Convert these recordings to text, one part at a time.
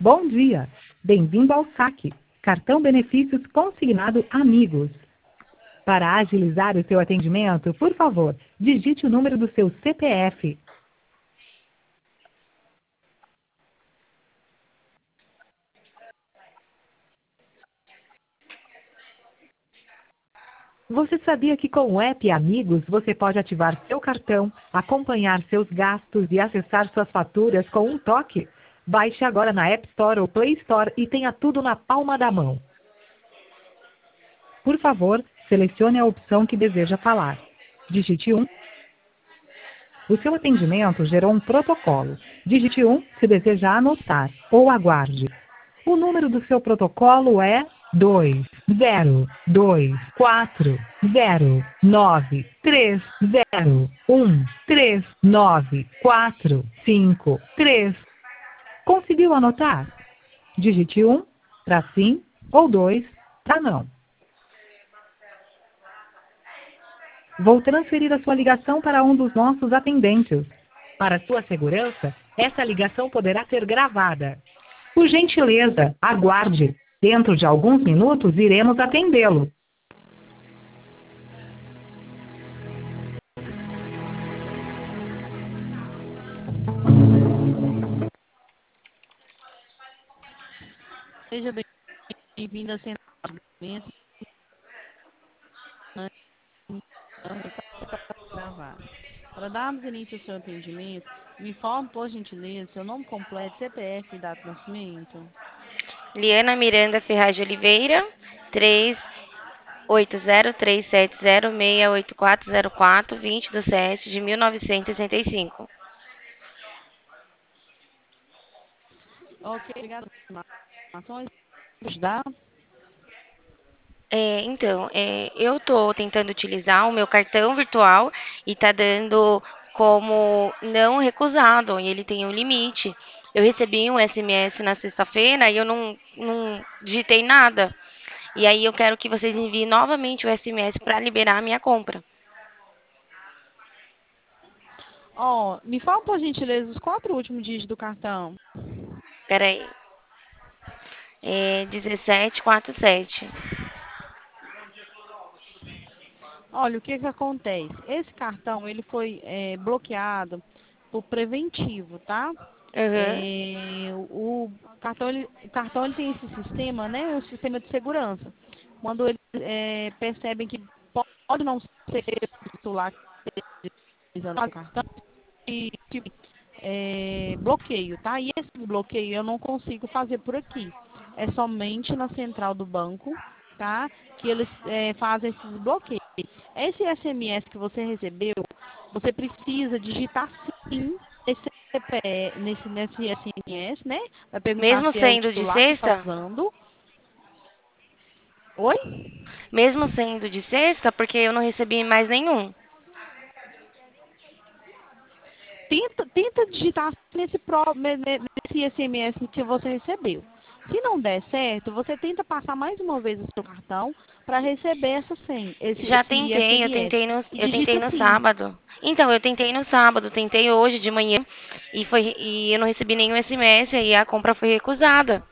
Bom dia. Bem-vindo ao saque. Cartão benefícios consignado Amigos. Para agilizar o seu atendimento, por favor, digite o número do seu CPF. Você sabia que com o app Amigos você pode ativar seu cartão, acompanhar seus gastos e acessar suas faturas com um toque? Baixe agora na App Store ou Play Store e tenha tudo na palma da mão. Por favor, selecione a opção que deseja falar. Digite 1. O seu atendimento gerou um protocolo. Digite 1 se deseja anotar ou aguarde. O número do seu protocolo é 2022409394553. Conseguiu anotar? Digite 1 para sim ou 2 para não. Vou transferir a sua ligação para um dos nossos atendentes. Para sua segurança, essa ligação poderá ser gravada. Por gentileza, aguarde. Dentro de alguns minutos iremos atendê-lo. Seja bem-vindo a Centro de gravar. Para darmos início ao seu atendimento, me informe, por gentileza, seu nome completo, CPF e data de nascimento. Liana Miranda Ferraz de Oliveira, 38037068404, 20/7 de 1965. Ok, obrigada pelas informações. Ajudar? Eu estou tentando utilizar o meu cartão virtual e está dando como não recusado, e ele tem um limite. Eu recebi um SMS na sexta-feira e eu não digitei nada. E aí eu quero que vocês enviem novamente o SMS para liberar a minha compra. Ó, me fala, por gentileza, os 4 últimos dígitos do cartão. Peraí. 1747. Olha, o que que acontece? Esse cartão, ele foi bloqueado por preventivo, tá? Uhum. O cartão ele tem esse sistema, né? O sistema de segurança. Quando eles percebem que pode não ser o titular utilizando o cartão, e tipo, bloqueio, tá? E esse bloqueio eu não consigo fazer por aqui. É somente na central do banco, tá? Que eles fazem esses bloqueios. Esse SMS que você recebeu, você precisa digitar sim esse nesse SMS, né? Vai perguntar Mesmo se é o sendo de titular que está sexta? usando. Oi? Mesmo sendo de sexta, porque eu não recebi mais nenhum. Tenta digitar nesse SMS que você recebeu. Se não der certo, você tenta passar mais uma vez o seu cartão para receber essa senha, Já esse tentei, SMS. E eu tentei digita no sim. sábado. Então, eu tentei no sábado, tentei hoje de manhã e eu não recebi nenhum SMS e a compra foi recusada.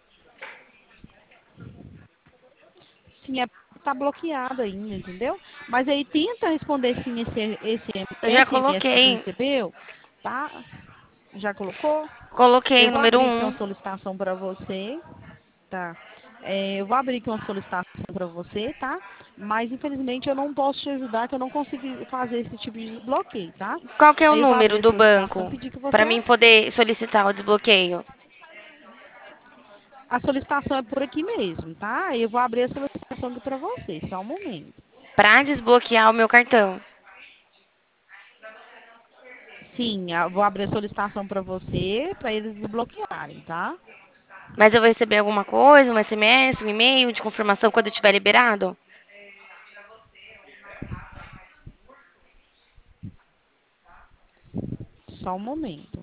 Sim, tá bloqueado ainda, entendeu? Mas aí tenta responder sim esse Eu já SMS que você coloquei, recebeu, tá? Já colocou? coloquei Eu o vou número abrir aqui uma um. solicitação para você, tá? Eu vou abrir aqui uma solicitação para você, tá? Mas infelizmente eu não posso te ajudar, que eu não consigo fazer esse tipo de bloqueio, tá? Qual que é o Aí eu vou número abrir a do solicitação, banco pedir que para você. mim poder solicitar o desbloqueio? A solicitação é por aqui mesmo, tá? Aí eu vou abrir a solicitação aqui para você, só um momento. Para desbloquear o meu cartão. Sim, eu vou abrir a solicitação para você, para eles desbloquearem, tá? Mas eu vou receber alguma coisa, um SMS, um e-mail de confirmação quando eu estiver liberado? Só um momento.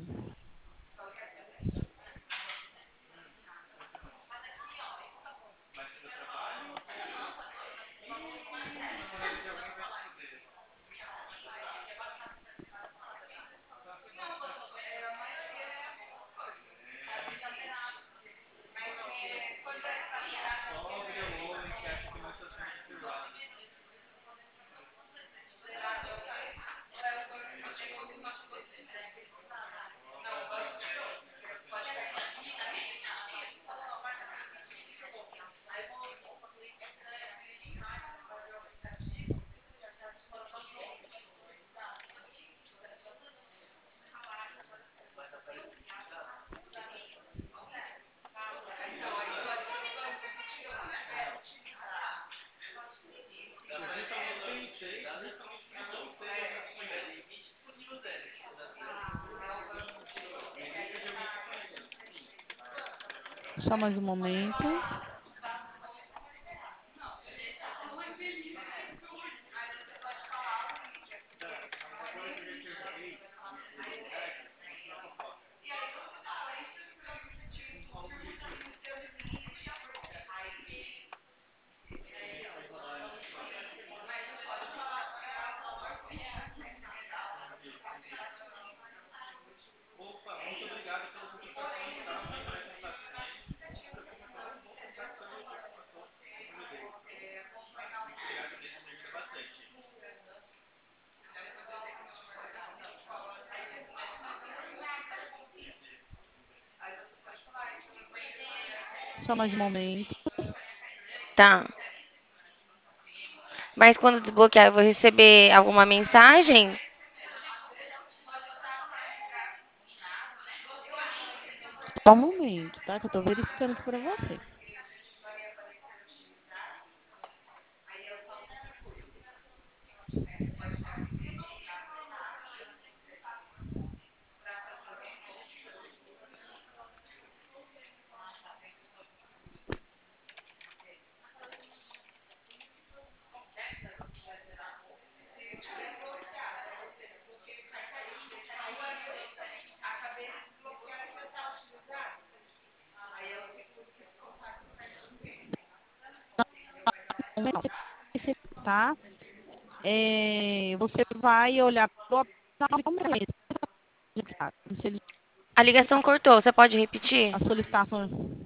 Só mais um momento. Só mais um momento. Tá. Mas quando desbloquear, eu vou receber alguma mensagem? Só um momento, tá? Que eu tô verificando aqui pra você. Tá? Você vai olhar pro aplicativo, se ele- A ligação cortou. Você pode repetir? a solicitação.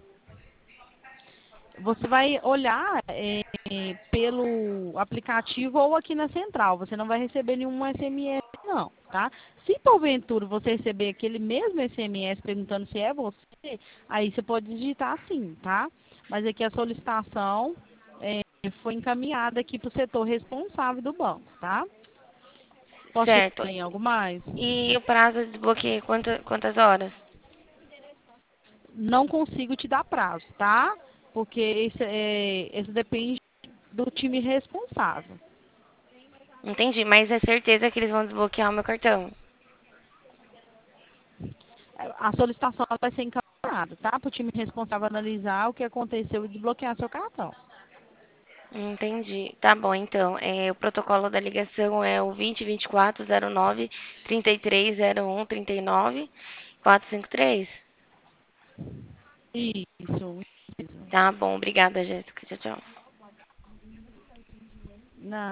Você vai olhar pelo aplicativo ou aqui na central. Você não vai receber nenhum SMS, não, tá? Se porventura você receber aquele mesmo SMS perguntando se é você, aí você pode digitar sim, tá? Mas aqui a solicitação foi encaminhada aqui para o setor responsável do banco, tá? Posso te Certo. ajudar em algo mais? E o prazo de desbloqueio, quantas horas? Não consigo te dar prazo, tá? Porque esse depende do time responsável. Entendi, mas é certeza que eles vão desbloquear o meu cartão. A solicitação ela vai ser encaminhada, tá? Para o time responsável analisar o que aconteceu e desbloquear seu cartão. Entendi. Tá bom, então. O protocolo da ligação é o 202409 3301 39 453. Isso. Tá bom, obrigada, Jéssica. Tchau, tchau. Na